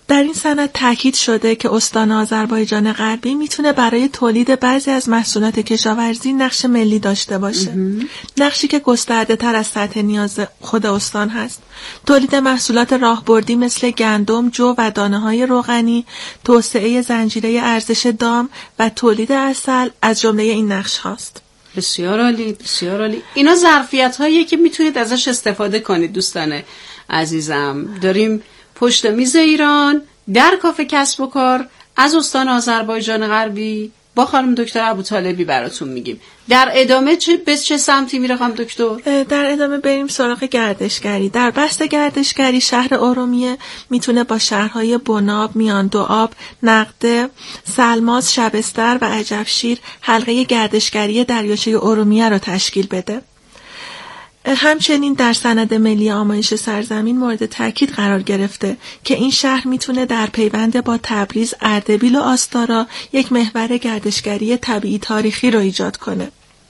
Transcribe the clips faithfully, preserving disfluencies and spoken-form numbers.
در این سند تاکید شده که استان آذربایجان غربی میتونه برای تولید بعضی از محصولات کشاورزی نقش ملی داشته باشه. نقشی که گسترده تر از سطح نیاز خود استان هست. تولید محصولات راهبردی مثل گندم، جو و دانه‌های روغنی، توسعه زنجیره ارزش دام و تولید عسل از جمله این نقش هاست. بسیار عالی، بسیار عالی. اینا ظرفیت‌هاییه که میتونید ازش استفاده کنید دوستان عزیزم. داریم پشت میز ایران در کافه کسب و کار از استان آذربایجان غربی با خانم دکتر ابوطالبی براتون میگیم. در ادامه چه به چه سمتی میره خانم دکتر؟ در ادامه بریم سراغ گردشگری. در بحث گردشگری شهر ارومیه میتونه با شهرهای بناب، میان دو آب، نقده، سلماز، شبستر و عجبشیر حلقه گردشگری دریاچه ارومیه را تشکیل بده. همچنین در سند ملی آمایش سرزمین مورد تاکید قرار گرفته که این شهر میتونه در پیوند با تبریز، اردبیل و آستارا یک محور گردشگری طبیعی تاریخی رو ایجاد کنه.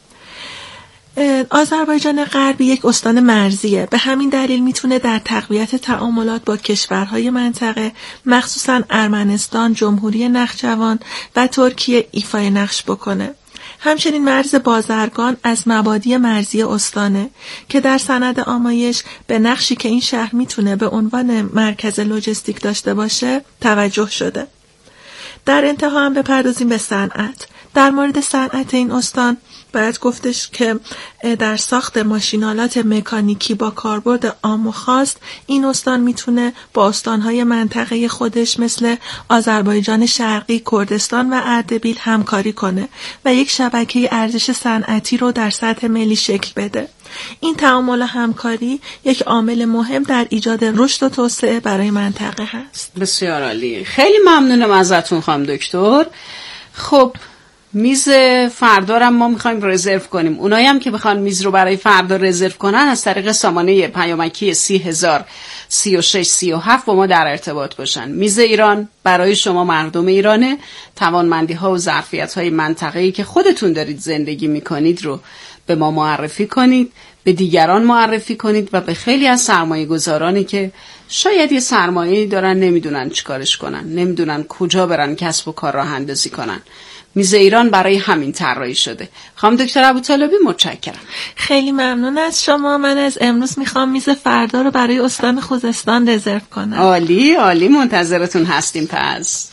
آذربایجان غربی یک استان مرزیه، به همین دلیل میتونه در تقویت تعاملات با کشورهای منطقه مخصوصاً ارمنستان، جمهوری نخجوان و ترکیه ایفای نقش بکنه. همچنین مرز بازرگان از مبادی مرزی استانه که در سند آمایش به نقشی که این شهر میتونه به عنوان مرکز لوجستیک داشته باشه توجه شده. در انتها هم بپردازیم به صنعت. در مورد صنعت این استان باید گفتش که در ساخت ماشینالات مکانیکی با کاربرد عام و خاص این استان میتونه با استانهای منطقه خودش مثل آذربایجان شرقی، کردستان و اردبیل همکاری کنه و یک شبکه ارزش صنعتی رو در سطح ملی شکل بده. این تعامل و همکاری یک عامل مهم در ایجاد رشد و توسعه برای منطقه هست. بسیار عالی. خیلی ممنونم ازتون خانم دکتر. خب میز فردا رو ما میخوایم رزرو کنیم. اونایی هم که بخوان میز رو برای فردا رزرو کنن از طریق سامانه پیامکی سی هزار سی و شش سی و هفت با ما در ارتباط باشن. میز ایران برای شما مردم ایرانه. توانمندی ها و ظرفیت های منطقه‌ای که خودتون دارید زندگی میکنید رو به ما معرفی کنید، به دیگران معرفی کنید و به خیلی از سرمایه گذارانی که شاید یه سرمایه‌ای دارن نمیدونن چیکارش کنن، نمیدونن کجا برن کسب و کار راه اندازی کنن. میز ایران برای همین طراحی شده. خانم دکتر ابوطالبی متشکرم. خیلی ممنون از شما. من از امروز میخوام میز فردا رو برای استان خوزستان رزرو کنم. عالی عالی، منتظرتون هستیم. پس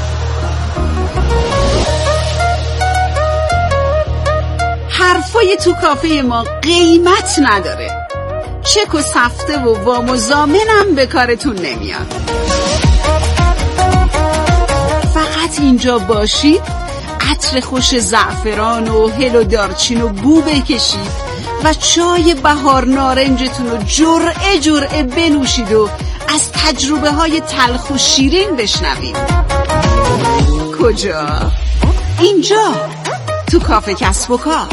حرفای تو کافه ما قیمت نداره. چک و سفته و وام و ضامنم به کارتون نمیاد. فقط اینجا باشید، عطر خوش زعفران و هل و دارچین و بو بکشید و چای بهار نارنجتون رو جرعه جرعه بنوشید و از تجربه های تلخ و شیرین بشنوید. کجا؟ اینجا، تو کافه کسب و کار.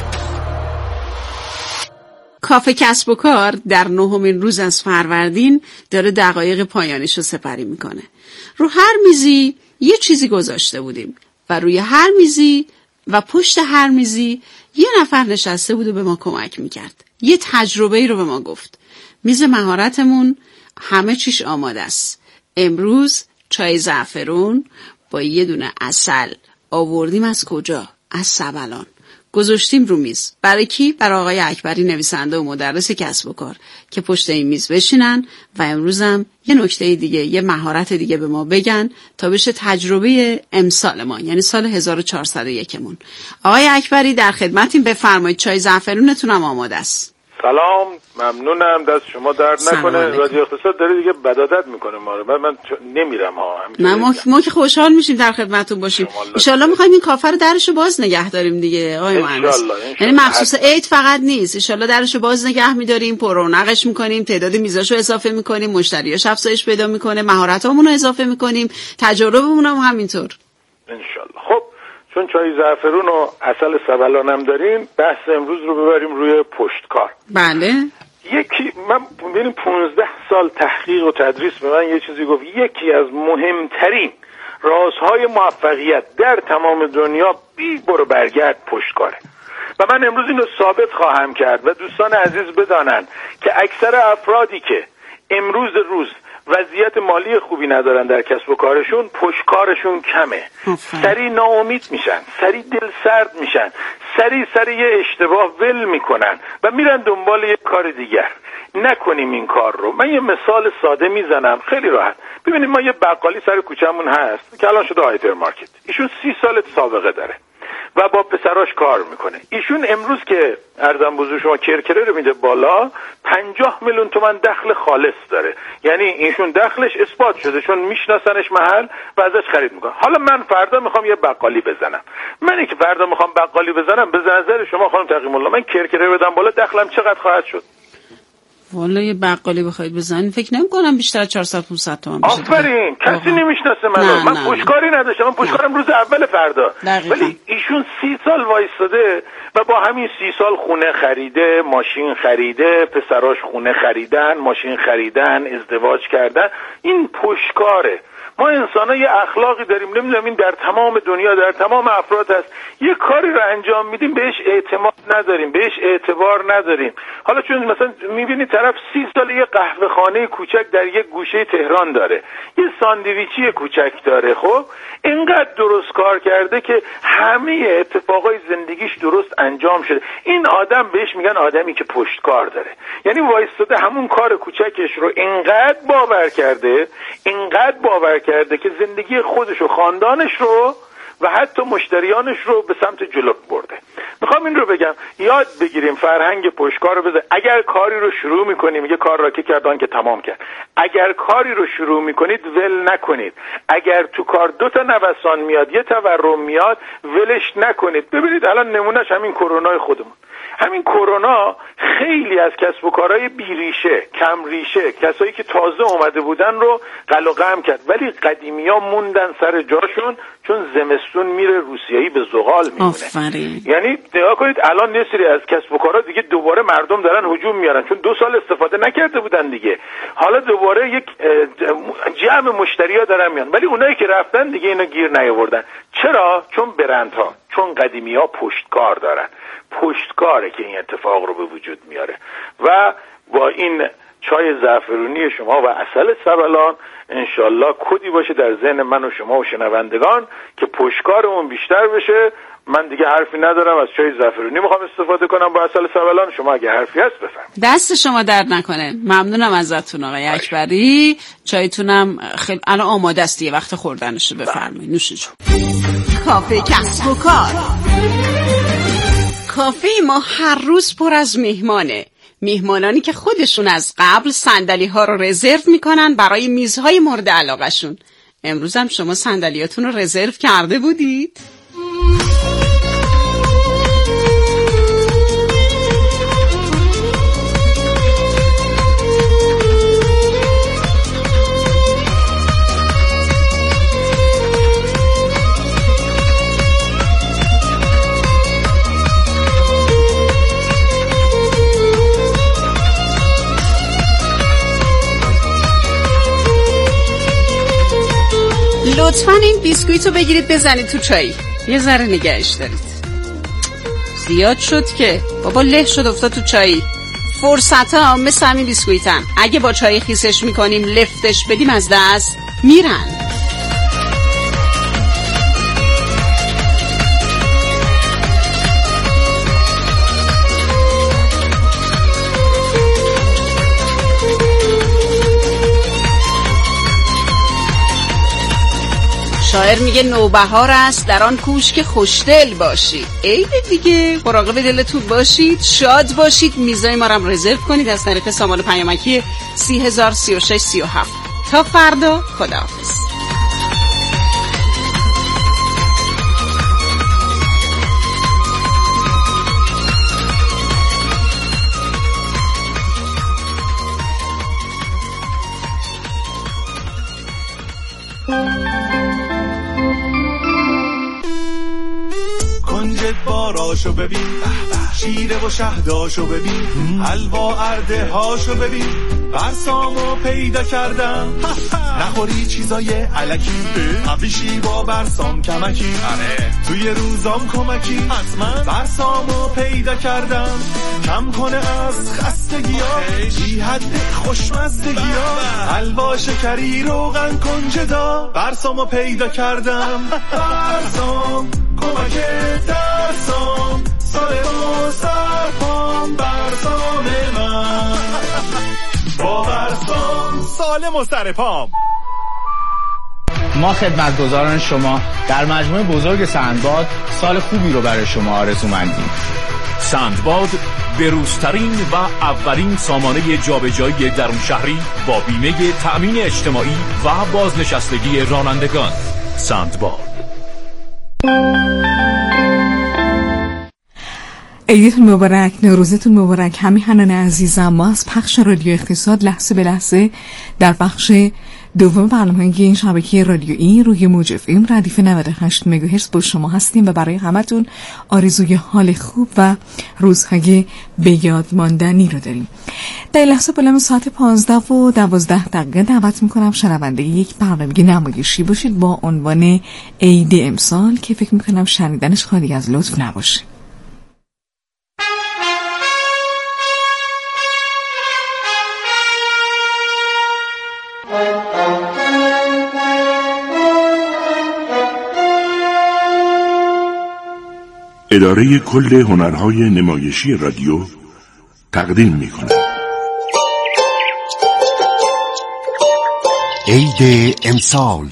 کافه کسب و کار در نهمین روز از فروردین داره دقایق پایانیشو سپری میکنه. رو هر میزی یه چیزی گذاشته بودیم و روی هر میزی و پشت هر میزی یه نفر نشسته بود و به ما کمک میکرد. یه تجربه‌ای رو به ما گفت. میز مهارتمون همه چیش آماده است. امروز چای زعفرون با یه دونه عسل آوردیم. از کجا؟ از سبلان. گذاشتیم رو میز. برای کی؟ برای آقای اکبری، نویسنده و مدرس کسب و کار که پشت این میز بشینن و امروزم یه نکته دیگه، یه مهارت دیگه به ما بگن تا بشه تجربه امسال ما، یعنی سال هزار و چهارصد و یک مون. آقای اکبری در خدمتیم، بفرمایید. چای زعفرونتون هم آماده است. سلام، ممنونم، دست شما درد نکنه. رادیو اقتصاد داره دیگه بدادت میکنه ما رو. من نمیرم ها. نه ما ما که خوشحال میشیم در خدمتتون باشیم. ان شاءالله میخوایم این کافه رو درشو باز نگه داریم دیگه آقای مهندس. یعنی مخصوص عید فقط نیست، ان شاءالله درشو باز نگه میداریم، پر رونقش میکنیم، تعداد میزاشو اضافه میکنیم، مشتریاش افزایش پیدا میکنه، مهارتامون رو اضافه میکنیم، تجربهمون هم همینطور ان شاءالله. خب چون چای زعفرون و عسل سبلان هم داریم، بحث امروز رو ببریم روی پشتکار. بله. یکی من ببین پانزده سال تحقیق و تدریس به من یه چیزی گفت، یکی از مهمترین رازهای موفقیت در تمام دنیا بی برو برگرد پشتکاره. و من امروز اینو ثابت خواهم کرد و دوستان عزیز بدانن که اکثر افرادی که امروز روز وضعیت مالی خوبی ندارن در کسب و کارشون، پشتکارشون کمه، سریع ناامید میشن، سریع دل سرد میشن، سریع سریع اشتباه ول میکنن و میرن دنبال یک کار دیگر. نکنیم این کار رو. من یه مثال ساده میزنم خیلی راحت. ببینید ما یه بقالی سر کوچه‌مون هست که الان شده هایپر مارکت. ایشون سی سال سابقه داره و با پسراش کار میکنه. ایشون امروز که ارزم بزرگ شما کرکره رو میده بالا، پنجاه میلیون تومان دخل خالص داره. یعنی ایشون دخلش اثبات شده چون میشناسنش محل و ازش خرید میکنه. حالا من فردا میخوام یه بقالی بزنم. منی که فردا میخوام بقالی بزنم، به نظر شما خانم تقیم الله من کرکره بدم بالا دخلم چقدر خواهد شد؟ والا یه بقالی بخواید بزنین فکر نمی‌کنم بیشتر از چهارصد پانصد تومان بشه. آفرین، کسی نمیشناسه منو. من پشتکاری نداشتم، من پشتکارم روز اول فردا. ولی ایشون سی سال وایستاده و با همین سی سال خونه خریده، ماشین خریده، پسراش خونه خریدن، ماشین خریدن، ازدواج کردن. این پشتکاره. ما انسان‌ها یه اخلاقی داریم، نمیدونم این در تمام دنیا در تمام افراد هست. یه کاری رو انجام میدیم بهش اعتماد نداریم، بهش اعتبار نداریم. حالا چون مثلا میبینی طرف سی سال یه قهوه خانه کوچک در یک گوشه تهران داره، یه ساندویچی کوچک داره، خب اینقدر درست کار کرده که همه اتفاقای زندگیش درست انجام شده. این آدم بهش میگن آدمی که پشتکار داره. یعنی وایستاده همون کار کوچکش رو اینقدر باور کرده، اینقدر باور کرده که زندگی خودش و خاندانش رو و حتی مشتریانش رو به سمت جلو برده. میخوام این رو بگم یاد بگیریم فرهنگ پشتکار رو بذار. اگر کاری رو شروع میکنیم، یه کار را که کردن که تمام کرد، اگر کاری رو شروع میکنید ول نکنید. اگر تو کار دو تا نوسان میاد، یه تورم میاد، ولش نکنید. ببینید الان نمونهش همین کرونای خودمون. همین کرونا خیلی از کسب و کارهای بیریشه، کم ریشه، کسایی که تازه اومده بودن رو قل و قم کرد، ولی قدیمی‌ها موندن سر جاشون چون زمستون میره روسیایی به زغال میمونه. یعنی نگاه کنید الان یه سری از کسب و کارها دیگه دوباره مردم دارن هجوم میارن چون دو سال استفاده نکرده بودن دیگه. حالا دوباره یک جمع مشتری‌ها دارن میان، ولی اونایی که رفتن دیگه اینا گیر نیاوردن. چرا؟ چون برندها، چون قدیمی‌ها پشتکار دارن. پشتکاره که این اتفاق رو به وجود میاره و با این چای زعفرونی شما و عسل سبلان انشالله کدی باشه در ذهن من و شما و شنوندگان که پشتکارمون بیشتر بشه. من دیگه حرفی ندارم، از چای زعفرونی میخوام استفاده کنم با عسل سبلان. شما اگه حرفی هست بفرمایید. دست شما درد نکنه. ممنونم ازتون آقای اکبری. چایتونم خیلی الان آماده است، یه وقت خوردنشه. بفرمایید نوش جون. کافه کسب و کار. کافه ما هر روز پر از میهمانه. میهمانانی که خودشون از قبل صندلی ها رو رزرو میکنن برای میزهای مورد علاقهشون. امروز هم شما صندلیاتون رو رزرو کرده بودید؟ لطفاً این بیسکویتو بگیرید بزنید تو چای. یه ذره نگهش دارید. زیاد شد که بابا، له شد افتاد تو چای. فرصت ها مثل همین بیسکویتن، اگه با چای خیسش میکنیم لفتش بدیم از دست میرن. شاعر میگه نوبهار است در آن کوش که خوشدل باشید. عید دیگه، مراقب دلتون باشید، شاد باشید. میزای ما رو هم رزرو کنید از طریق سامان پیامکی سی هزار سی و شش سی و هفت. تا فردا، خداحافظ. ماجد باراشو ببین، شیره و شهداشو ببین، حلوا ارده هاشو ببین، برسامو پیدا کردم. نخوری چیزای علکی، قویشی با برسام کمکی، توی روزام کمکی، حتما برسامو پیدا کردم. کم کنه از خستگی ها، بی حد خوشمزدگی ها، حلوا شکری روغن کنجدا، برسامو پیدا کردم. برسام کمک درسام، سال و سرپام، برسام من با برسام سالم و سرپام. ما خدمتگزاران شما در مجموعه بزرگ سندباد سال خوبی رو برای شما آرزومندیم. سندباد بروزترین و اولین سامانه جابجایی درون شهری با بیمه تأمین اجتماعی و بازنشستگی رانندگان. سندباد. عیدتون مبارک، نوروزتون مبارک همیهنان عزیزم. ما از پخش رادیو اقتصاد لحظه به لحظه در بخش دوم برنامه این شبکه رادیویی روی موج اف ام ردیف نود و هشت مگاهرتز با شما هستیم و برای همتون آرزوی حال خوب و روزهای به یاد ماندنی رو داریم. در لحظه بلند ساعت پانزده و دوازده دقیقه دعوت میکنم شنونده یک برنامه نمایشی باشید با عنوان عید امسال که فکر میکنم شنیدنش خالی از لطف نباشه. اداره کل هنرهای نمایشی رادیو تقدیم می‌کند عید امسال.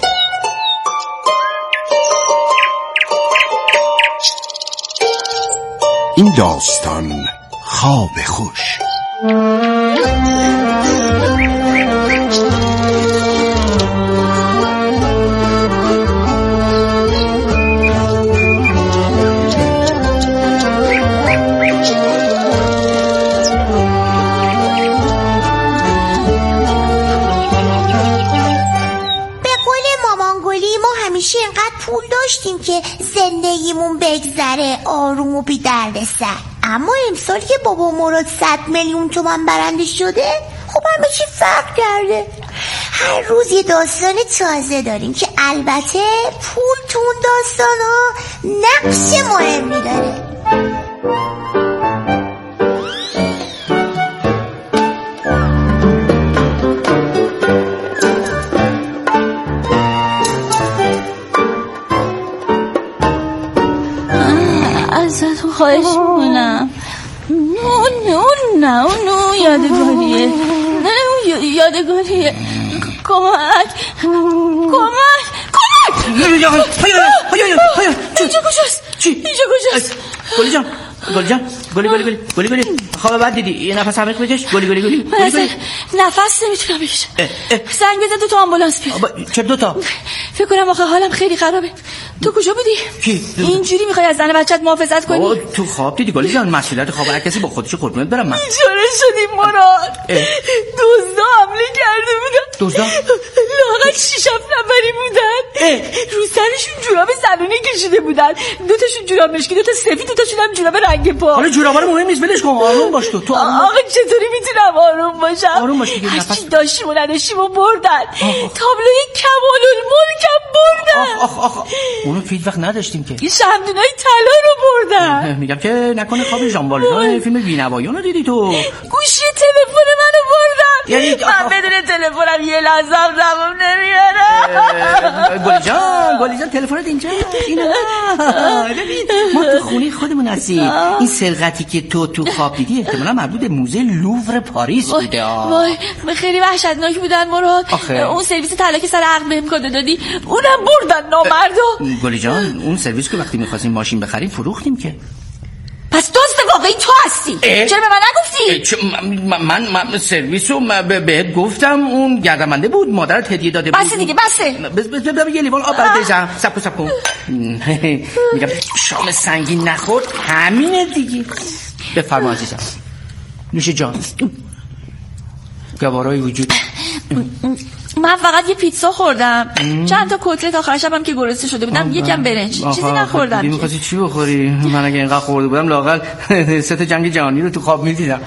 این داستان خواب خوش. که زندگیمون بگذره آروم و بی درد سر. اما امسال که بابا مراد صد میلیون تومان برنده شده، خب همه چی فرق کرده. هر روز یه داستان تازه داریم که البته پول تو اون داستان ها نقش مهمی داره. خواهش میکنم اون اون نه اون اون یادگاریه، نه اون یادگاریه. کمک کمک کمک. اینجا کجاست؟ اینجا کجاست؟ گلی جان گلی جان گلی گلی گلی گلی گلی خواب بعد دیدی یه نفس عمیق بکش. گلی گلی گلی گلی نفس نمیتونم بکشم. زنگ بزن دو تا آمبولانس بیار. چه دو تا؟ فکر کنم آخه حالم خیلی خرابه. تو کجا بودی؟ کی؟ اینجوری میخوای از زن بچت محافظت کنی؟ تو خواب دیدی گلی جان، مسئولیت خواب هر کسی با خودش قربونت برم. من بیچاره شدیم مراد. دزدا حمله کرده بودن. دزدا؟ لااقل شش هفت نفری بودن. رو سرشون جوراب زنونه کشیده بودن. دو تاشون جوراب مشکی، دو تا سفید، دو تاشون هم جوراب رنگ پا. حالا جورابا رو مهم نیست، ولش کن. آروم باش تو. تو آقا چطوری میتونم آروم باشم؟ آروم باش دیگه. نفس داشتیم و نداشتیم و بردن. تابلوی کمال الملکم بردن. آخ آخ آخ. اونو که هیچ وقت نداشتیم که. این شمدونای طلا رو بردن. میگم که نکنه خواب ژان والژان فیلم بی‌نوایان رو دیدی تو؟ گوشی تلفن منو بردن. یعنی من بدون تلفنم یه لحظه هم زبون نمیارم. گلی جان گلی جان تلفنت اینجا. اینا ببین ما تو خونه خودمون هستیم. این سرقتی که تو تو خواب دیدی احتمالاً مربوط به موزه لوور پاریس بوده. وای خیلی وحشتناک بودن مراد. اون سرویس طلا که سر عقد بهم کد دادی اونم بردن نامردو. گلی جان اون سرویس که وقتی می‌خواستیم ماشین بخریم فروختیم که. پس دزد واقعی تو هستی. چرا به من نگفتی؟ من من, من سرویسو بهت گفتم، اون گردنبنده بود، مادرت هدیه داده بود. بس دیگه بسه. بس بس بس یه لیوان آب برات بریزم. صبر کن صبر کن. میگم شام سنگین نخورد همینه دیگه. بفرما عزیزم. نوش جان. گوارای وجود. من فقط یه پیتزا خوردم، چند تا کتلت آخر شبم که گرسنه شده بودم، یکم برنج، چیزی نخوردم. می‌خواستی چی بخوری؟ من اگه اینقدر خورده بودم لااقل سه تا جنگ جهانی رو تو خواب می‌دیدم.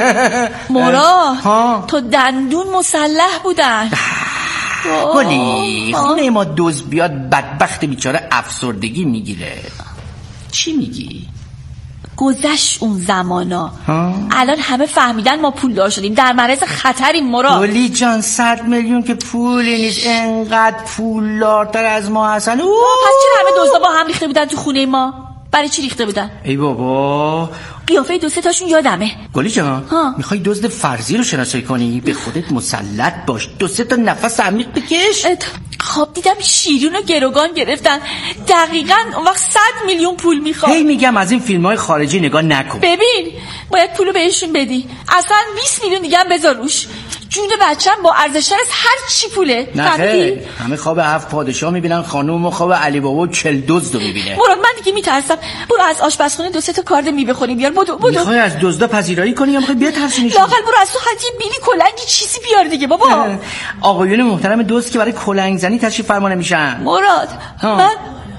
مراد تو دندون مسلح بودن. گلی خونه ما دوز بیاد بدبخت بیچاره افسردگی میگیره. چی میگی؟ گذشت اون زمانا. الان همه فهمیدن ما پولدار شدیم، در معرض خطریم. مراد گلی جان صد میلیون که پولی نیست، انقدر پولدارتر از ما هستن. پس چرا همه دزدا با هم ریخته بودن تو خونه ما؟ برای چی ریخته بودن؟ ای بابا قیافه دو سه تاشون یادمه. گلی جان میخوای دزد فرضی رو شناسایی کنی؟ به خودت مسلط باش، دو سه تا نفس عمیق بکش. خواب دیدم شیرین و گروگان گرفتن، دقیقاً اون وقت صد میلیون پول میخواد. هی میگم از این فیلم‌های خارجی نگاه نکن. ببین باید پولو بهشون بدی، اصلا بیست میلیون دیگه هم بذار روش. جون بچم با ارزشتر از هر چی پوله. نه خیر، همه خواب هفت پادشاه میبینن، خانوم و خواب علی بابا و چل دزد رو میبینه. مراد من دیگه میترسم، برو از آشپزخونه دو سه تا کارد می بخوری بیار. بدو بدو. میخوای از دزدا پذیرایی کنی یا میخوای بترسونیش؟ لااقل برو از تو خاطر بیلی کلنگی چیزی بیار دیگه بابا. آقایون محترم دوست که برای کلنگ زنی تشریف فرما نمیشن. مراد من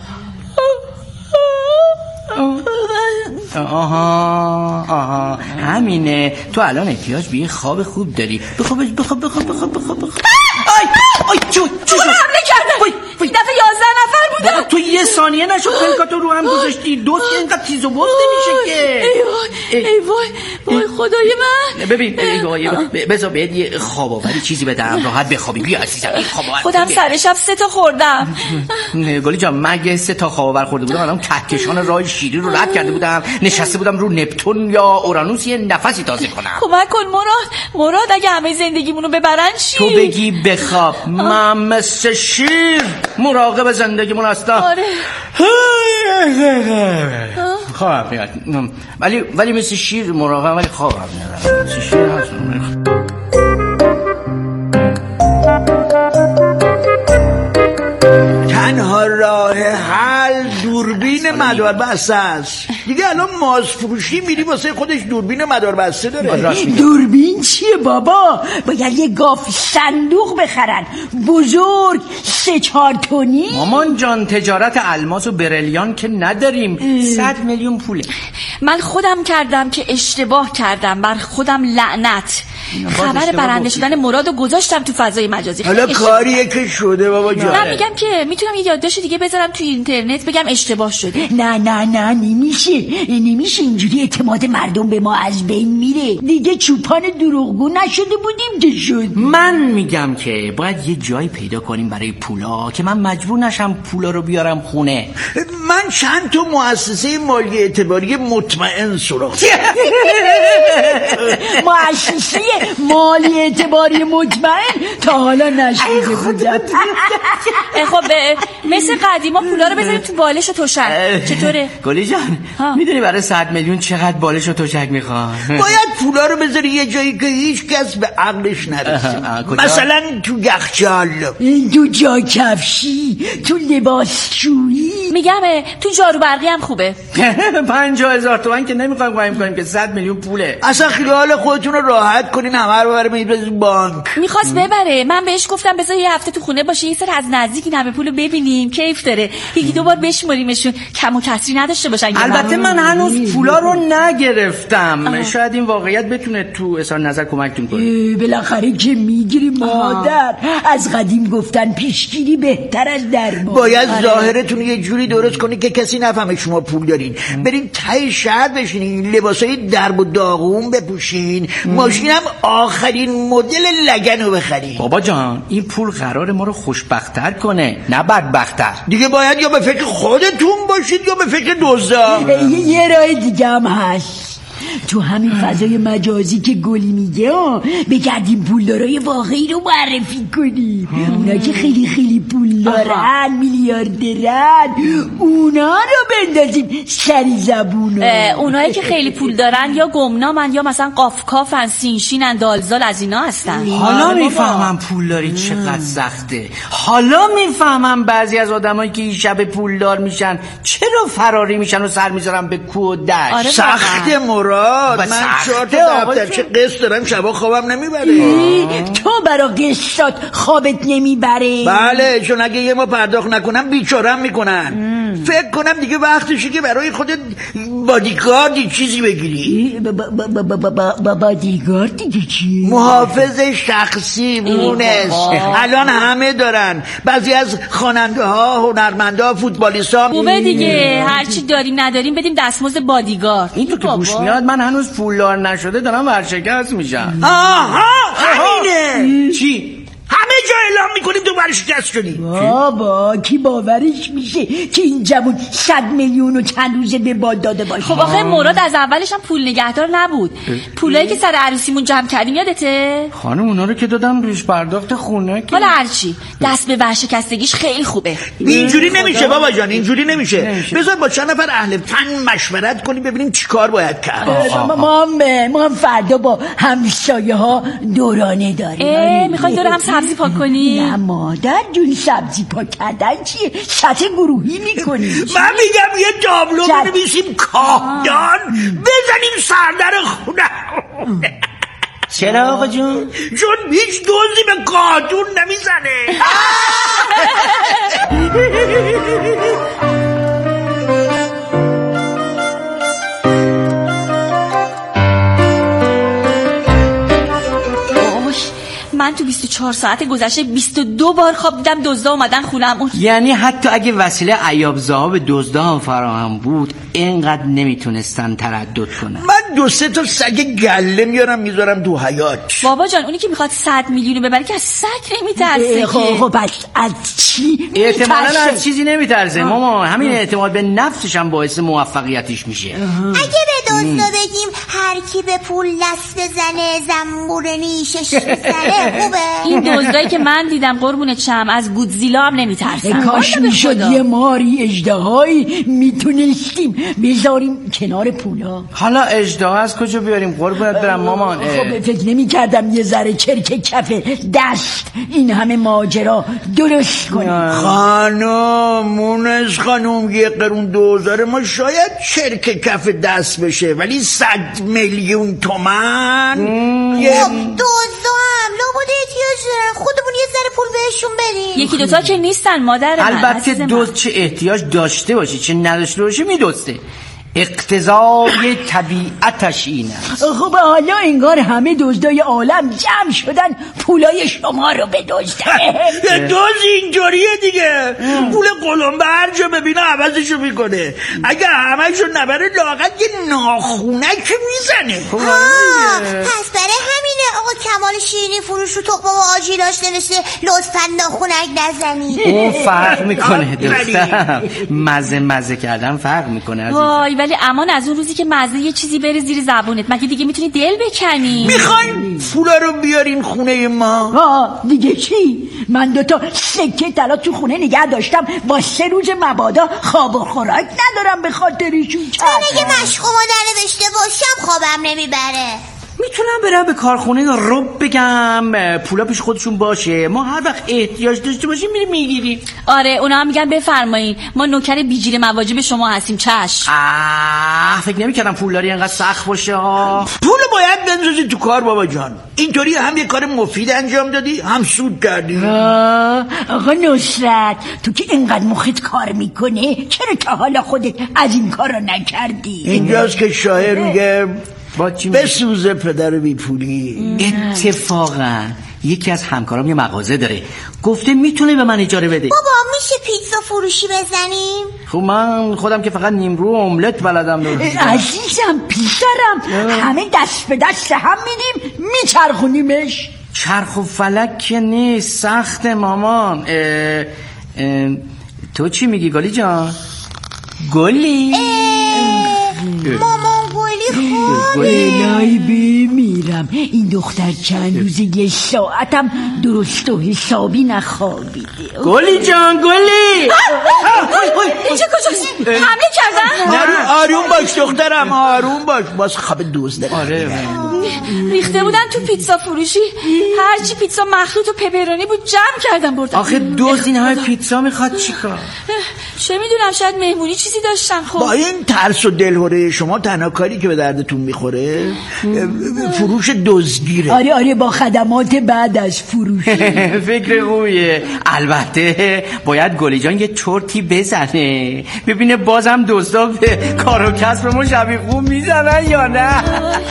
آها آها همینه، تو الان احتیاج به یه خواب خوب داری. بخواب بخواب بخواب بخواب بخواب بخواب. آی آی چو چو حمله کردن. این دفعه یازده نفر بودن. بابا تو یه ثانیه نشد پلکاتو رو هم گذاشتی، دوست که اینقدر تیز و بز نمیشه که. ای وای ای وای وای خدای من. ببین بذار بهت یه خواب آوری چیزی بدم راحت بخوابی. بیا عزیزم این خواب آور. خودم سر شب سه تا خوردم. گلی جان مگه سه تا خواب آور خورده بودم الان کهکشان راه شیری رو رد کرده بودم، نشسته بودم رو نپتون یا اورانوس یه نفسی تازه کنم. کمک کن مراد. مراد اگه همه زندگیمونو ببرن چی؟ تو بگی بخواب، من مثل شیر مراقب زندگیمون هستم. آره خواب میاد ولی ولی مثل شیر مراقب، ولی خواب میاد مثل شیر هست. تنها راه حل دوربین مداربسته است دیگه. الان ماسفروشی میری واسه خودش دوربین مداربسته داره. دوربین چیه بابا؟ باید یه گاف صندوق بخرن بزرگ سه چهار تونی. مامان جان تجارت الماس و برلیان که نداریم، صد میلیون پوله. من خودم کردم که اشتباه کردم، بر خودم لعنت. خبر برنده شدن مرادو گذاشتم تو فضای مجازی. حالا کاریه که شده بابا جان. نه میگم که میتونم یه یادداشت دیگه بذارم تو اینترنت بگم اشتباه شده. نه نه نه نمیشه نمیشه اینجوری اعتماد مردم به ما از بین میره دیگه. چوپان دروغگو نشده بودیم که شد. من میگم که باید یه جای پیدا کنیم برای پولا که من مجبور نشم پولا رو بیارم خونه. من چند تا مؤسسه مالی اعتباری مطمئن سراغ مؤسسه مالی اعتباری مطمئن تا حالا نشده بودم. خب مثل قدیما پولا رو بذاریم تو بالش و تشک. چطوره؟ گلی جان میدونی برای صد میلیون چقدر بالش و تشک میخوان؟ باید پولا رو بذاری یه جایی که هیچ کس به عقلش نرسه. مثلا تو یخچال، تو جا کفشی، تو لباسشویی. میگم تو جارو برقی هم خوبه. پنجاه هزار تومن که نمیخوایم قایم کنیم که صد میلیون پوله. اصلا خیال خودتون رو راحت کنین، همه رو برای میبرید بانک. میخواست ببره، من بهش گفتم بذار یه هفته تو خونه باشه، یه سر از نزدیک این همه پولو ببینیم، کیف داره، یکی دو بار بشماریمشون، کم و کسری نداشته باشن. البته من هنوز پولا رو نگرفتم. شاید این واقعیت بتونه تو اظهار نظر کمکتون کنه. بالاخره که میگیری مادر. از قدیم گفتن پیشگیری بهتر از درمان. باید ظاهرتون یه جوری درست کنی که کسی نفهمه شما پول دارین. برین ته شهر بشینین، لباسای درب و داغون بپوشین، ماشینم آخرین مدل لگن رو بخرین. بابا جان این پول قرار ما رو خوشبخت‌تر کنه نه بدبخت‌تر. دیگه باید یا به فکر خودتون باشید یا به فکر دزدا. یه راه دیگه هم هست تو همین فضای مجازی که گلی میگه بگردیم پولدارای واقعی رو معرفی کنیم. اونا که خیلی خیلی پول دارن، میلیون میلیاردرن اونا رو بندازیم سری زبونو. اونایی که خیلی پول دارن یا گمنامن یا مثلا قافکافن، سینشینن، دالزال از اینا هستن. حالا میفهمم پولداری چقدر سخته. حالا میفهمم بعضی از آدمایی که این شب پولدار میشن چرا فراری میشن و سر میذارن به کوه و دشت. آره سخت مراد. من چهار تا دفترچه قسط دارم، شبا خوابم نمیبره. تو برا قسطات خوابت نمیبره؟ بله، چون اگه یه ما پرداخت نکنم بیچارم میکنن. فکر کنم دیگه وقتشه که برای خودت بادیگاردی چیزی بگیری. بادیگارد دیگه چی؟ محافظ شخصی مونس. الان همه دارن، بعضی از خواننده ها، هنرمنده ها، فوتبالیست ها. خوبه دیگه، هرچی داریم نداریم بدیم دستمزد بادیگارد. این تو که گوش میاد من هنوز پولدار نشده دارم ورشکست میشم. آها همینه. چی؟ همه جا اعلام میکنیم تو ورشکست شدی. بابا کی باورش میشه که این جوون صد میلیون و چند روزه به باد داده باشه؟ خب آخه مراد از اولش هم پول نگهدار نبود. پولایی که سر عروسیمون جمع کردیم یادته؟ خانم اونا رو که دادم پیش پرداخت خونه که. حالا هرچی دست به ورشکستگیش خیلی خوبه. اینجوری نمیشه بابا جان، اینجوری نمیشه. بذار با چند نفر اهل فن مشورت کنیم ببینیم چیکار باید کرد. ما هم ما هم فردا با همسایه ها دورانه داریم. میخوای دور هم سبزی پاک کنی؟ نه مادر جون، سبزی پاک کردن چیه؟ سطح گروهی میکنی. من میگم یه تابلو بنویسیم کاهدان بزنیم سردر خونه. چرا آقا جون؟ چون هیچ دوزی به قاتون نمیزنه. من تو بیست و چهار ساعت گذشته بیست و دو بار خواب دیدم دزدا اومدن خونم. یعنی حتی اگه وسیله عیاب زها به دزدا هم فراهم بود اینقدر نمیتونستن تردد کنن. من دو سه تا سگ گله میارم میذارم تو حیاط. بابا جان اونی که میخواد صد میلیون ببره که از سگ نمیترسه. خب خب از چی احتمالاً از چیزی نمیترسه ماما. همین اعتماد به نفسش هم باعث موفقیتش میشه. اگه به دزدا بگیم هر کی به پول دست بزنه زنبور نیشش میزنه خوبه. این دزدایی که من دیدم قربونت شم از گودزیلا هم نمیترسن. کاش میشد یه ماری اژدهایی میتونستیم بذاریم کنار پولا. حالا اژدها از کجا بیاریم قربونت برم مامان؟ خب فکر نمی‌کردم یه ذره چرک کف دست این همه ماجرا درست کنیم. خانم مونس خانم یه قرون دوزار ما شاید چرک کف دست بشه ولی صد میلیون تومن. دوزا هم لابد احتیاج دارن، خودمون یه ذره پول بهشون بدیم. یکی دوتا که نیستن مادر من. البته دوست چه احتیاج داشته باشه چه نداشته باشه میدوسته، اقتضای طبیعتش اینه. خب حالا انگار همه دزدای عالم جمع شدن پولای شما رو بدزدن. دوز اینجوریه دیگه. پول قلمبه هر جا ببینه عوضشو میکنه. اگه همه‌شو نبره لااقل یه ناخونک میزنه. پس برای همینه آقا کمال شیرینی فروش رو تخم و آجیلاش نوشته لطفا ناخونک نزنی. اون فرق میکنه دخترم، مزه مزه کردن فرق میکنه. وای ولی امان از اون روزی که مزه یه چیزی بره زیر زبونت مگه دیگه میتونی دل بکنی؟ میخواین پولا رو بیارین خونه ما؟ ها دیگه چی؟ من دوتا سکه طلا تو خونه نگه داشتم با سه روز مبادا خواب و خوراک ندارم به خاطرشون. من اگه مشقومو ننوشته باشم خوابم نمیبره. میتونم برم به کارخونه رب بگم پولا پیش خودشون باشه، ما هر وقت احتیاج داشته باشیم میریم میگیریم. آره اونا هم میگن بفرمایین ما نوکر بیجیر مواجب شما هستیم. چشم. آه فکر نمی‌کردم پولداری اینقدر سخت باشه ها. پول باید بندازی تو کار بابا جان. اینطوری هم یه کار مفید انجام دادی هم سود کردی. آقا نصرت تو که اینقدر مخت کار میکنه چرا تا حالا خودت از این کار رو نکردی؟ اینجاست که شاعر میگه بسوزه پدر بی پولی. اتفاقا یکی از همکارام یه مغازه داره گفته میتونه به من اجاره بده. بابا میشه پیتزا فروشی بزنیم؟ خب من خودم که فقط نیمرو املت بلدم. عزیزم پیترم همه دست به دست هم میدیم میچرخونیمش. چرخ و فلک که نیست سخت مامان. اه اه تو چی میگی گلی جان؟ گلی؟ مامان گلی خوب الهی بمیرم، این دختر چند روزی یه ساعتم درست و حسابی نخوابیده. گلی جان، گلی اینجا کجاست؟ حمله کردن؟ نرو، آروم باش دخترم، آروم باش. باز خواب دوست داره. آره ریخته بودن تو پیتزا فروشی، هرچی پیتزا مخلوط و پپرونی بود جمع کردن بردن. آخه دوز این های پیتزا میخواد چیکار؟ چه میدونم، شاید مهمونی چیزی داشتن. خب با این ترس و دلهوره شما تنها کاری که به دردتون میخوره فروش دزدگیره. آره آره، با خدمات بعد از فروش. فکر خوبیه. البته باید گلی جان یه چرتی بزنه ببینه بازم دزدا به کار و کسبمون شبیه خوب میزنن یا نه.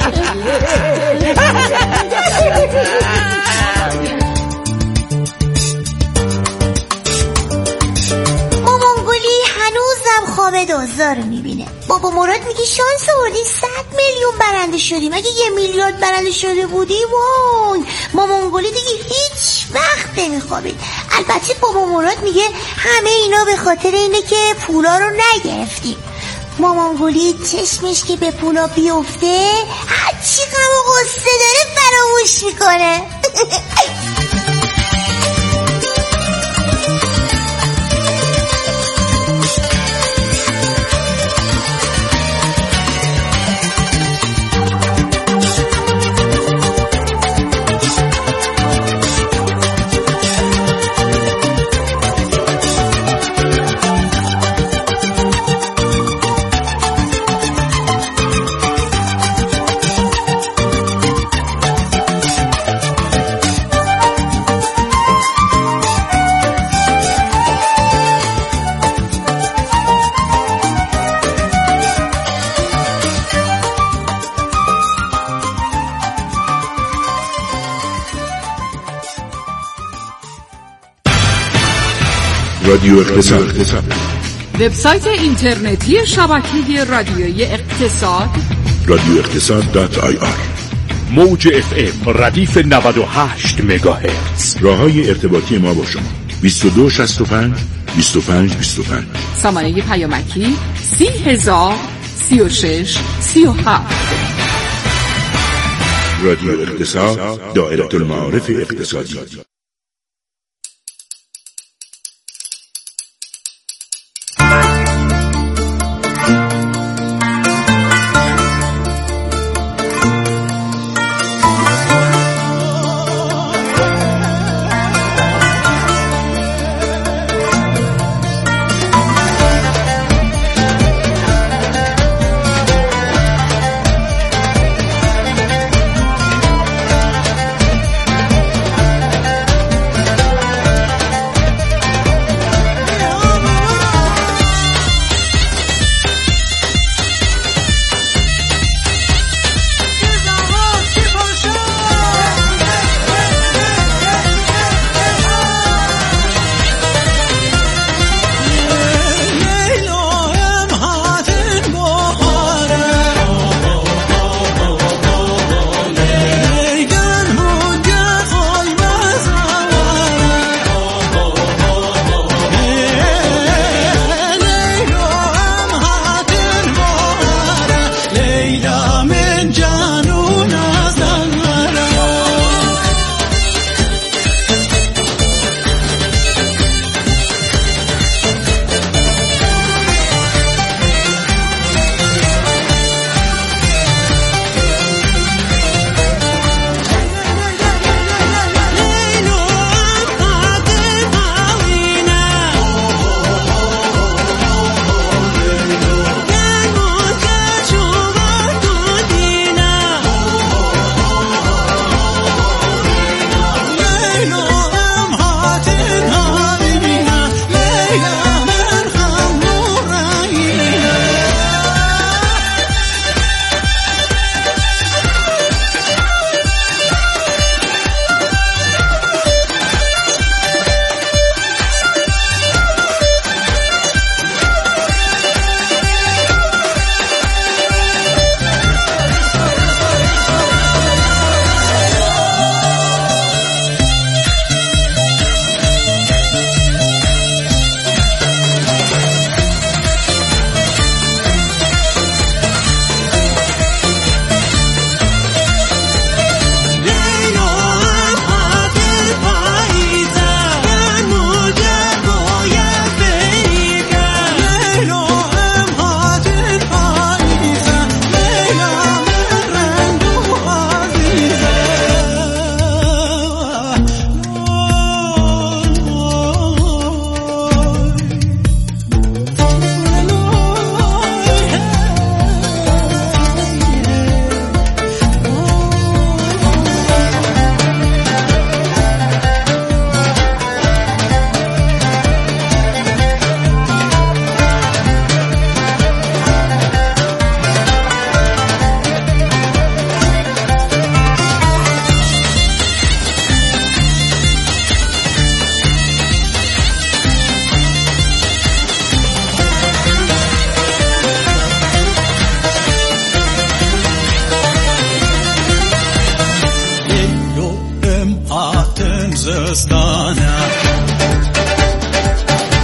مامان گلی هنوزم خواب دزدا رو میبینه. بابا مراد میگه شانس آوردی صد میلیون برنده شدیم، اگه یه میلیارد برنده شده بودی وای مامان گلی دیگه هیچ وقت نمیخوابید. البته بابا مراد میگه همه اینا به خاطر اینه که پولا رو نگرفتیم. مامان گلی چشمش که به پولا بیفته هرچی غم و غصه داره فراموش میکنه. رادیو اقتصاد، وبسایت اینترنتی شبکه رادیویی اقتصاد رادیو اقتصاد دات آی آر. موج اف ام ردیف نود و هشت مگاهرتز. راههای ارتباطی ما با شما بیست و دو شصت و پنج بیست و پنج بیست و پنج. سامانه پیامکی سی هزار سی و شش سی و هفت. رادیو اقتصاد، دائره المعارف اقتصادی. خوزستان